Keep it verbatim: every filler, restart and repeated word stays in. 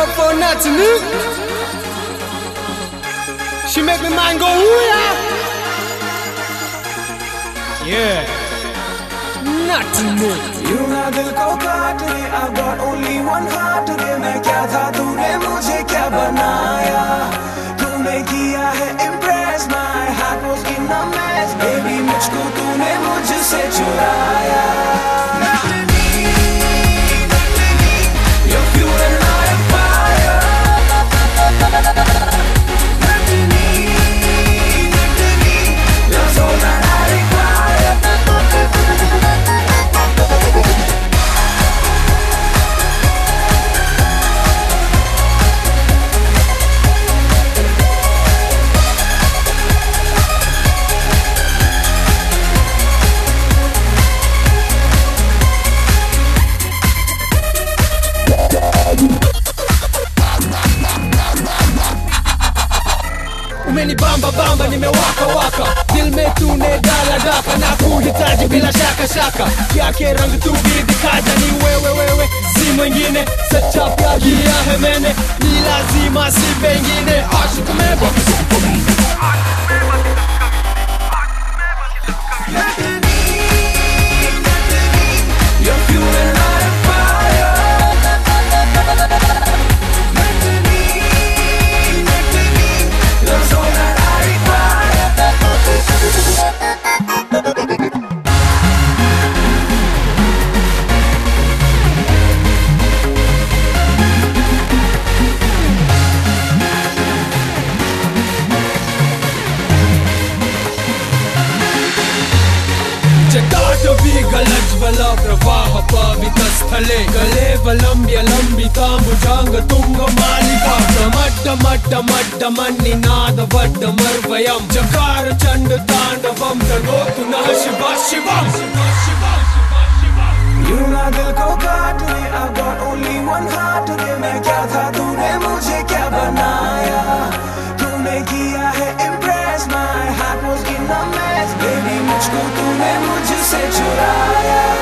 up for nothing. She make me mind go ooh yeah. Yeah. Nothing. You ना दिल को काट दे, I've got only one heart today. मैं क्या था तूने मुझे क्या बनाया, तूने किया है impress, my heart was in a mess. Baby मुझको तूने मुझसे चुराया. You're fueling my fire. That's all that I require. Umenibamba bamba nimewaka waka, दिल में तूने डाला डाका, ना kuhitaji bila shaka shaka, yake rangi tu bidikaja ni wewe wewe, si mwingine, सच्चा प्यार किया है मैंने, ni lazima si pengine, आशिक में बस You're fueling my fire. That's all that I require. जटाटवी गलज्वला प्रवाह पावितस्थले, गले वलम्ब्य लम्बिताम्बुजाङ्ग तुङ्गमालिका, प्रमड्डमड्डमड्डमन्निनादवड्डमर्वयं, जकार चण्ड ताण्डवं तनोतु नः शिवः शिवम्. You ना दिल को काट दे, I've got only one heart today. मैं क्या था तूने मुझे क्या बनाया, तूने किया है impress, my heart was in a mess. Baby मुझको तूने मुझसे चुराया.